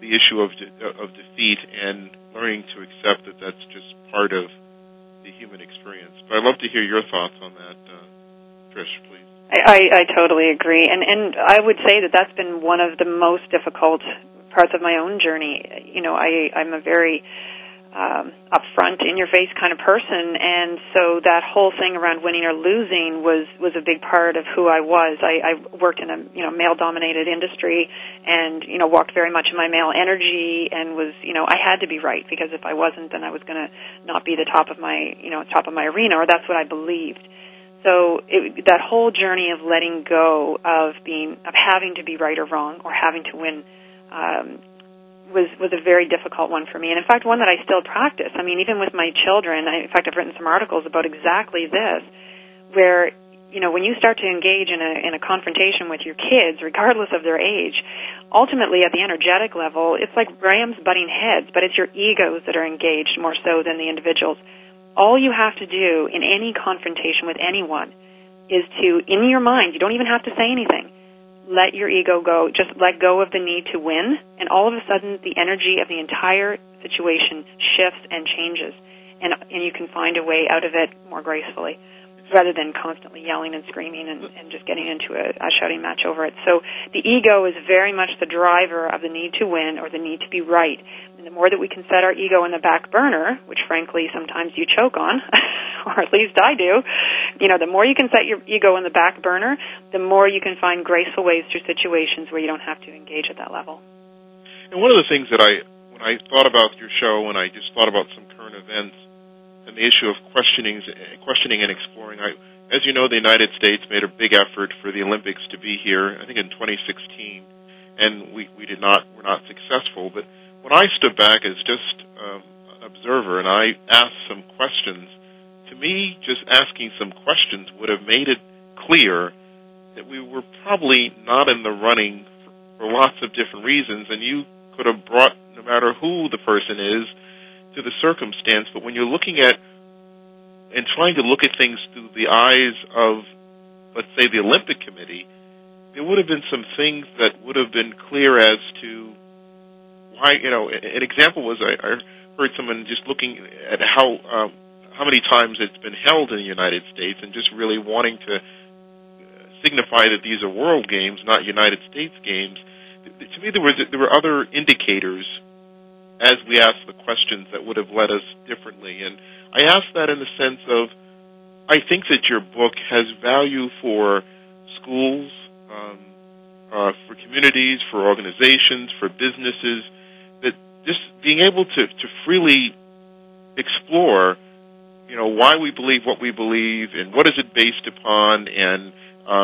the issue of defeat and learning to accept that that's just part of the human experience. But I'd love to hear your thoughts on that, Trish, please. I totally agree, and I would say that that's been one of the most difficult parts of my own journey. You know, I'm a very upfront, in-your-face kind of person, and so that whole thing around winning or losing was a big part of who I was. I worked in a male-dominated industry, and walked very much in my male energy, and was I had to be right, because if I wasn't, then I was going to not be the top of my arena, or that's what I believed. So that whole journey of letting go of having to be right or wrong, or having to win, was a very difficult one for me, and in fact one that I still practice. I mean, even with my children, in fact I've written some articles about exactly this, where when you start to engage in a confrontation with your kids, regardless of their age, ultimately at the energetic level, it's like rams butting heads, but it's your egos that are engaged more so than the individuals. All you have to do in any confrontation with anyone is to, in your mind, you don't even have to say anything, let your ego go, just let go of the need to win, and all of a sudden the energy of the entire situation shifts and changes, and you can find a way out of it more gracefully, rather than constantly yelling and screaming and just getting into a shouting match over it. So the ego is very much the driver of the need to win or the need to be right. And the more that we can set our ego in the back burner, which frankly sometimes you choke on, or at least I do, the more you can set your ego in the back burner, the more you can find graceful ways through situations where you don't have to engage at that level. And one of the things that when I thought about your show, and I just thought about some current events, and the issue of questioning and exploring. As you know, the United States made a big effort for the Olympics to be here, I think in 2016, and we're not successful. But when I stood back as just an observer and I asked some questions, to me, just asking some questions would have made it clear that we were probably not in the running for lots of different reasons, and you could have brought, no matter who the person is, to the circumstance. But when you're looking at and trying to look at things through the eyes of, let's say, the Olympic Committee, there would have been some things that would have been clear as to why, an example was I heard someone just looking at how many times it's been held in the United States and just really wanting to signify that these are world games, not United States games. To me, there were other indicators as we asked the questions that would have led us differently. And I ask that in the sense of, I think that your book has value for schools, for communities, for organizations, for businesses, that just being able to freely explore, why we believe what we believe and what is it based upon, and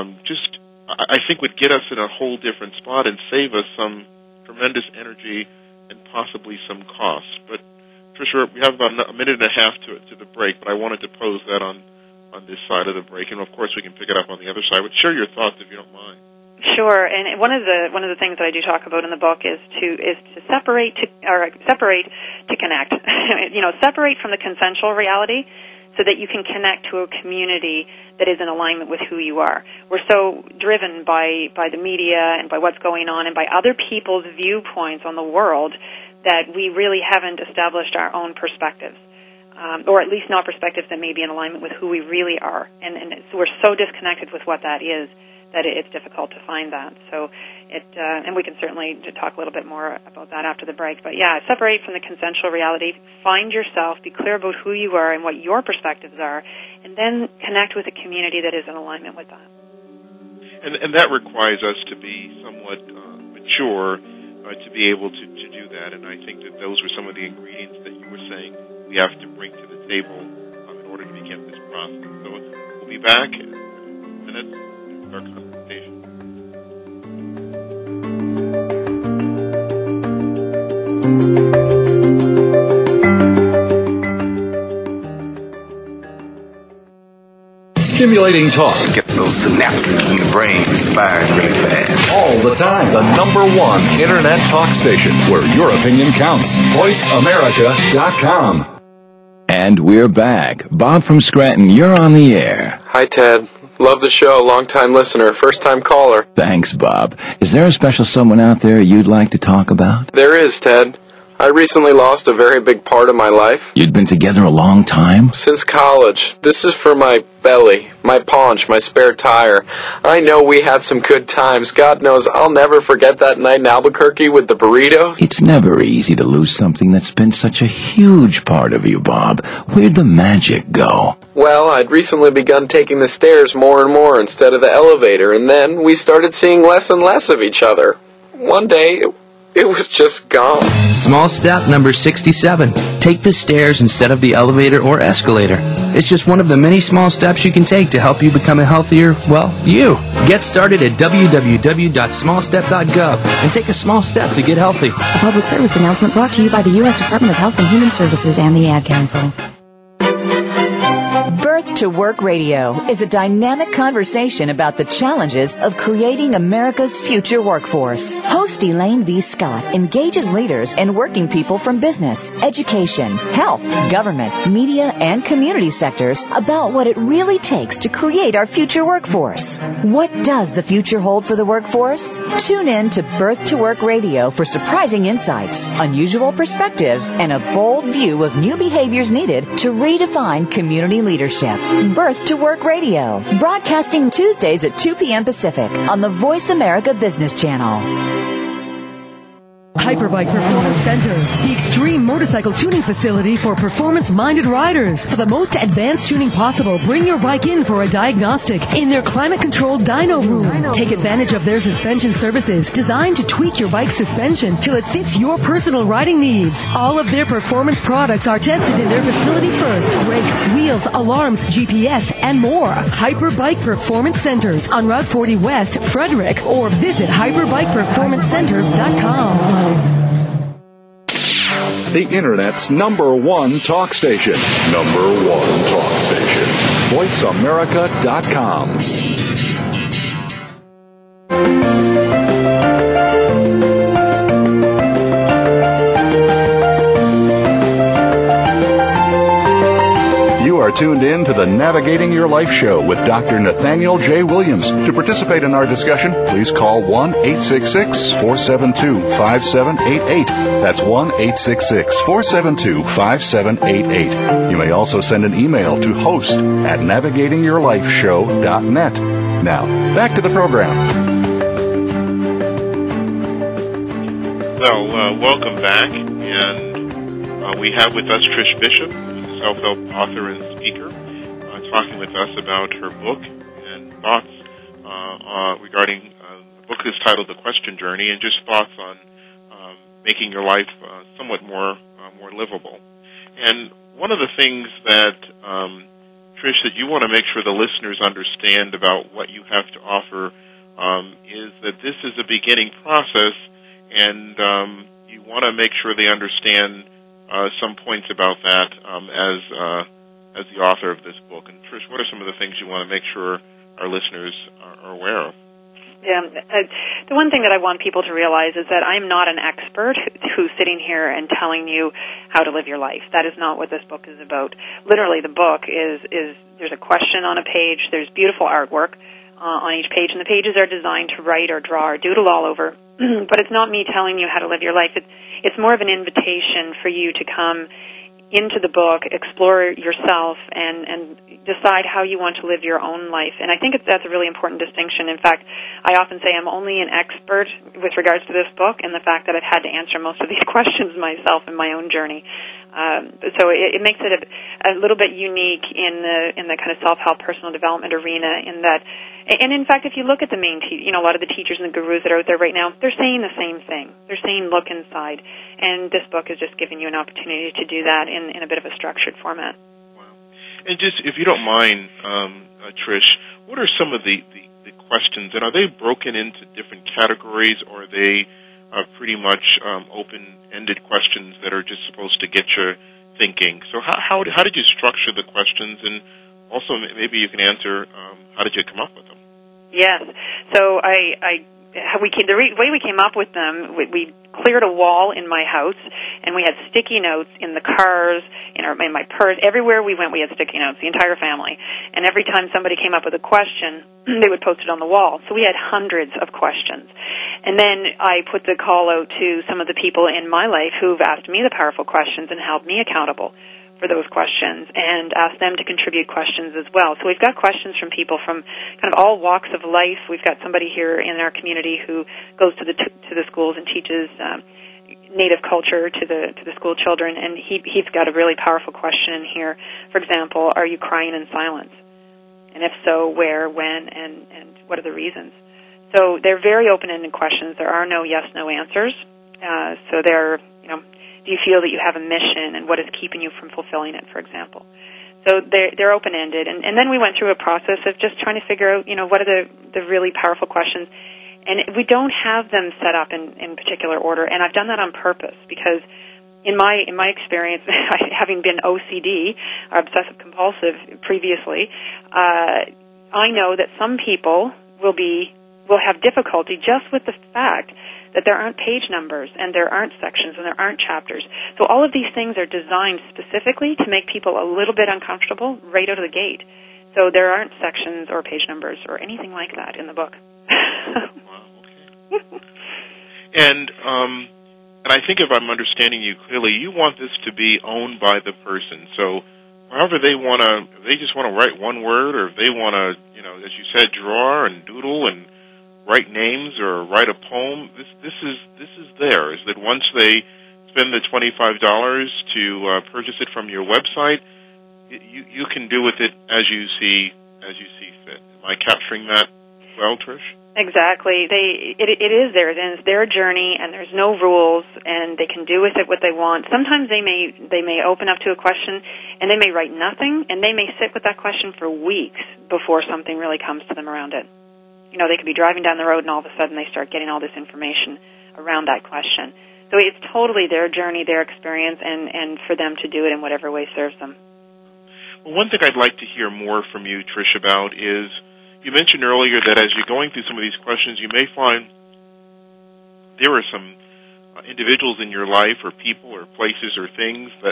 I think would get us in a whole different spot and save us some tremendous energy and possibly some costs. But Tricia, we have about a minute and a half to the break, but I wanted to pose that on this side of the break, and of course we can pick it up on the other side. But share your thoughts if you don't mind. Sure, and one of the things that I do talk about in the book is to separate to connect. Separate from the consensual reality, so that you can connect to a community that is in alignment with who you are. We're so driven by the media and by what's going on and by other people's viewpoints on the world that we really haven't established our own perspectives, or at least not perspectives that may be in alignment with who we really are. And so we're so disconnected with what that is that it's difficult to find that. So and we can certainly talk a little bit more about that after the break. But yeah, separate from the consensual reality, find yourself, be clear about who you are and what your perspectives are, and then connect with a community that is in alignment with that. And that requires us to be somewhat mature to be able to do that. And I think that those were some of the ingredients that you were saying we have to bring to the table in order to begin this process. So we'll be back in a minute with our conversation. Stimulating talk. Gets those synapses in the brain firing really fast. All the time. The #1 Internet talk station where your opinion counts. VoiceAmerica.com. And we're back. Bob from Scranton, you're on the air. Hi, Ted. Love the show. Long-time listener. First-time caller. Thanks, Bob. Is there a special someone out there you'd like to talk about? There is, Ted. I recently lost a very big part of my life. You'd been together a long time? Since college. This is for my belly, my paunch, my spare tire. I know we had some good times. God knows I'll never forget that night in Albuquerque with the burritos. It's never easy to lose something that's been such a huge part of you, Bob. Where'd the magic go? Well, I'd recently begun taking the stairs more and more instead of the elevator, and then we started seeing less and less of each other. One day, it was just gone. Small step number 67. Take the stairs instead of the elevator or escalator. It's just one of the many small steps you can take to help you become a healthier, well, you. Get started at www.smallstep.gov and take a small step to get healthy. A public service announcement brought to you by the U.S. Department of Health and Human Services and the Ad Council. Birth to Work Radio is a dynamic conversation about the challenges of creating America's future workforce. Host Elaine V. Scott engages leaders and working people from business, education, health, government, media, and community sectors about what it really takes to create our future workforce. What does the future hold for the workforce? Tune in to Birth to Work Radio for surprising insights, unusual perspectives, and a bold view of new behaviors needed to redefine community leadership. Birth to Work Radio, broadcasting Tuesdays at 2 p.m. Pacific on the Voice America Business Channel. Hyperbike Performance Centers, the extreme motorcycle tuning facility for performance-minded riders. For the most advanced tuning possible, bring your bike in for a diagnostic in their climate-controlled dyno room. Take advantage of their suspension services designed to tweak your bike's suspension till it fits your personal riding needs. All of their performance products are tested in their facility first. Brakes, wheels, alarms, GPS, and more. Hyperbike Performance Centers on Route 40 West, Frederick, or visit hyperbikeperformancecenters.com. The Internet's #1 talk station. #1 talk station. VoiceAmerica.com. You are tuned in to the Navigating Your Life show with Dr. Nathaniel J. Williams. To participate in our discussion, please call 1-866-472-5788. That's 1-866-472-5788. You may also send an email to host@navigatingyourlifeshow.net. Now, back to the program. Well, welcome back, and we have with us Trish Bishop, self-help author and speaker, talking with us about her book and thoughts regarding the book is titled The Question Journey, and just thoughts on making your life somewhat more livable. And one of the things that, Trish, that you want to make sure the listeners understand about what you have to offer is that this is a beginning process, and you want to make sure they understand some points about that as the author of this book. And Trish, what are some of the things you want to make sure our listeners are aware of? Yeah, the one thing that I want people to realize is that I'm not an expert who's sitting here and telling you how to live your life. That is not what this book is about. Literally, the book is there's a question on a page, there's beautiful artwork on each page, and the pages are designed to write or draw or doodle all over. But it's not me telling you how to live your life. It's more of an invitation for you to come into the book, explore yourself, and decide how you want to live your own life. And I think that's a really important distinction. In fact, I often say I'm only an expert with regards to this book and the fact that I've had to answer most of these questions myself in my own journey. So it makes it a little bit unique in the kind of self-help personal development arena in that, and in fact, if you look at the main, a lot of the teachers and the gurus that are out there right now, they're saying the same thing. They're saying look inside, and this book is just giving you an opportunity to do that in a bit of a structured format. Wow. And just, if you don't mind, Trish, what are some of the questions, and are they broken into different categories, or are they pretty much open-ended questions that are just supposed to get you thinking? So how did you structure the questions, and also maybe you can answer how did you come up with them? Yes. So I the way we came up with them, we cleared a wall in my house, and we had sticky notes in the cars, in my purse. Everywhere we went, we had sticky notes, the entire family. And every time somebody came up with a question, they would post it on the wall. So we had hundreds of questions. And then I put the call out to some of the people in my life who've asked me the powerful questions and held me accountable for those questions, and asked them to contribute questions as well. So we've got questions from people from kind of all walks of life. We've got somebody here in our community who goes to the schools and teaches Native culture to the school children, and he's got a really powerful question in here. For example, are you crying in silence? And if so, where, when, and what are the reasons? So they're very open-ended questions. There are no yes/no answers. So they're, do you feel that you have a mission, and what is keeping you from fulfilling it, for example? So they're open-ended. And then we went through a process of just trying to figure out, what are the really powerful questions. And we don't have them set up in particular order, and I've done that on purpose because in my experience, having been OCD, or obsessive-compulsive previously, I know that some people will have difficulty just with the fact that there aren't page numbers and there aren't sections and there aren't chapters. So all of these things are designed specifically to make people a little bit uncomfortable right out of the gate. So there aren't sections or page numbers or anything like that in the book. Wow, okay. And I think if I'm understanding you clearly, you want this to be owned by the person. So however they want to, if they just want to write one word, or if they want to, as you said, draw and doodle and write names or write a poem, this is theirs. That once they spend the $25 to purchase it from your website, you can do with it as you see fit. Am I capturing that well, Trish? Exactly. It is theirs, and it's their journey, and there's no rules, and they can do with it what they want. Sometimes they may open up to a question, and they may write nothing, and they may sit with that question for weeks before something really comes to them around it. They could be driving down the road, and all of a sudden they start getting all this information around that question. So it's totally their journey, their experience, and for them to do it in whatever way serves them. Well, one thing I'd like to hear more from you, Trish, about is, you mentioned earlier that as you're going through some of these questions, you may find there are some individuals in your life or people or places or things that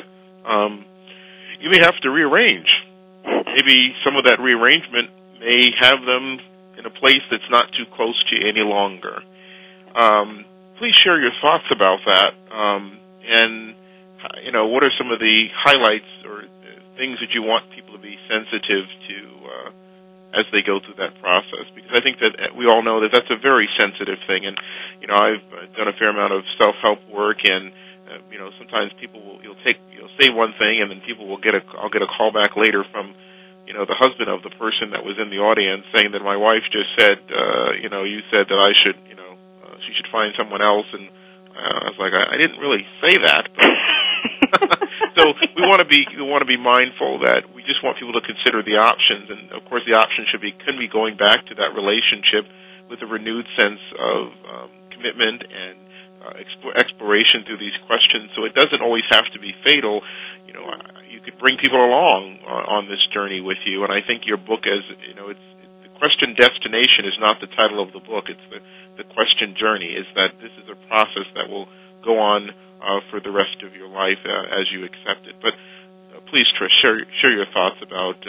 you may have to rearrange. Maybe some of that rearrangement may have them in a place that's not too close to you any longer. Please share your thoughts about that, and what are some of the highlights or things that you want people to be sensitive to as they go through that process? Because I think that we all know that that's a very sensitive thing, and I've done a fair amount of self-help work, and sometimes people you'll say one thing, and then I'll get a call back later from the husband of the person that was in the audience saying that my wife just said, you said that I should, she should find someone else, and I was like, I didn't really say that. But so we want to be mindful that we just want people to consider the options, and of course the option can be going back to that relationship with a renewed sense of commitment and exploration through these questions. So it doesn't always have to be fatal. You could bring people along on this journey with you, and I think your book, it's the question destination is not the title of the book. It's the question journey. Is that this is a process that will go on for the rest of your life as you accept it. But please, Trish, share your thoughts about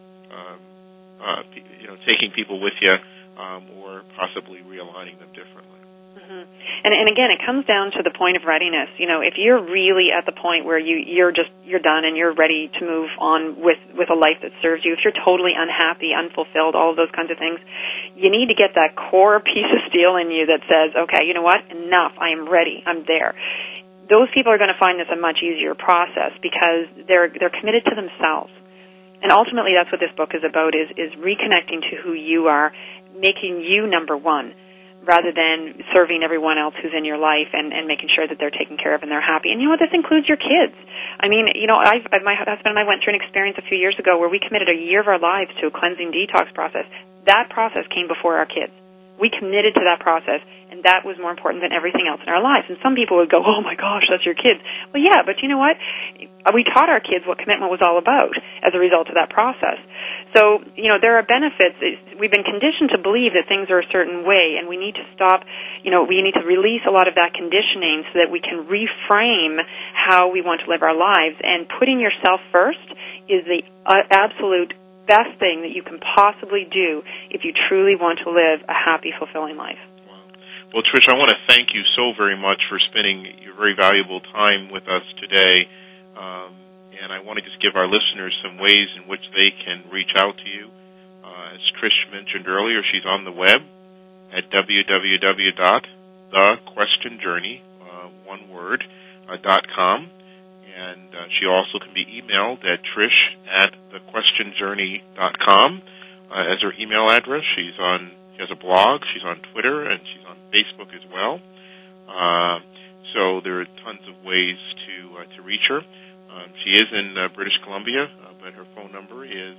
taking people with you or possibly realigning them differently. Mm-hmm. And again, it comes down to the point of readiness. If you're really at the point where you're done and you're ready to move on with a life that serves you, if you're totally unhappy, unfulfilled, all of those kinds of things, you need to get that core piece of steel in you that says, okay, you know what, enough, I am ready, I'm there. Those people are going to find this a much easier process because they're committed to themselves. And ultimately that's what this book is about, is reconnecting to who you are, making you number one, rather than serving everyone else who's in your life and making sure that they're taken care of and they're happy. And this includes your kids. I mean, my husband and I went through an experience a few years ago where we committed a year of our lives to a cleansing detox process. That process came before our kids. We committed to that process, and that was more important than everything else in our lives. And some people would go, oh my gosh, that's your kids. Well, yeah, but you know what? We taught our kids what commitment was all about as a result of that process. So, there are benefits. We've been conditioned to believe that things are a certain way, and we need to stop, we need to release a lot of that conditioning so that we can reframe how we want to live our lives. And putting yourself first is the absolute best thing that you can possibly do if you truly want to live a happy, fulfilling life. Well, Trish, I want to thank you so very much for spending your very valuable time with us today. And I want to just give our listeners some ways in which they can reach out to you. As Trish mentioned earlier, she's on the web at www.thequestionjourney.com. And she also can be emailed at trish@thequestionjourney.com as her email address. She has a blog, she's on Twitter, and she's on Facebook as well. So there are tons of ways to reach her. She is in British Columbia, but her phone number is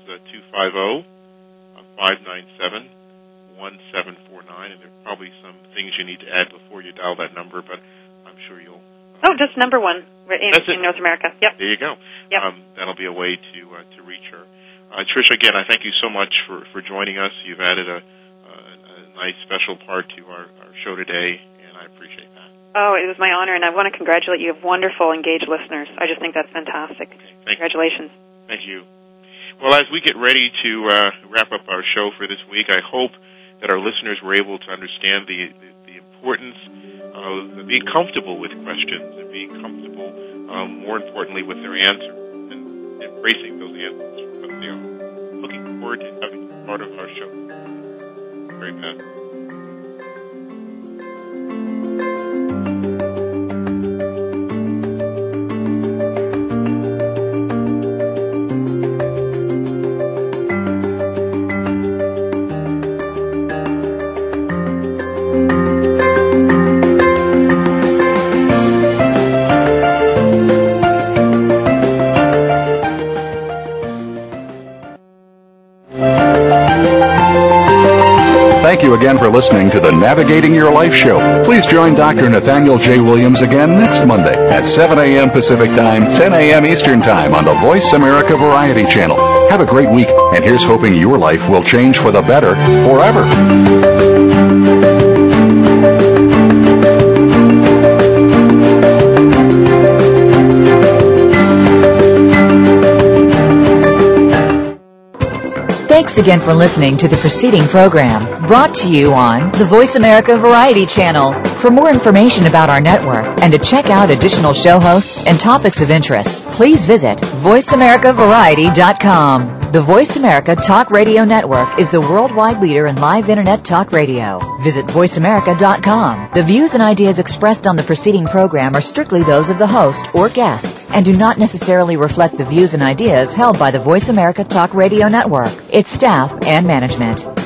250-597-1749, and there are probably some things you need to add before you dial that number, but I'm sure you'll... just number one in North America. Yep. There you go. Yep. That'll be a way to reach her. Trish, again, I thank you so much for joining us. You've added a nice special part to our show today, and I appreciate that. Oh, it was my honor, and I want to congratulate you. You have wonderful, engaged listeners. I just think that's fantastic. Congratulations. Thank you. Well, as we get ready to wrap up our show for this week, I hope that our listeners were able to understand the importance of being comfortable with questions and being comfortable, more importantly, with their answers and embracing those answers for what they are. Looking forward to having you part of our show. Very bad. Thank you again for listening to the Navigating Your Life show. Please join Dr. Nathaniel J. Williams again next Monday at 7 a.m. Pacific Time, 10 a.m. Eastern Time on the Voice America Variety Channel. Have a great week, and here's hoping your life will change for the better forever. Thanks again for listening to the preceding program, brought to you on the Voice America Variety Channel. For more information about our network and to check out additional show hosts and topics of interest, please visit VoiceAmericaVariety.com. The Voice America Talk Radio Network is the worldwide leader in live Internet talk radio. Visit VoiceAmerica.com. The views and ideas expressed on the preceding program are strictly those of the host or guests and do not necessarily reflect the views and ideas held by the Voice America Talk Radio Network, its staff, and management.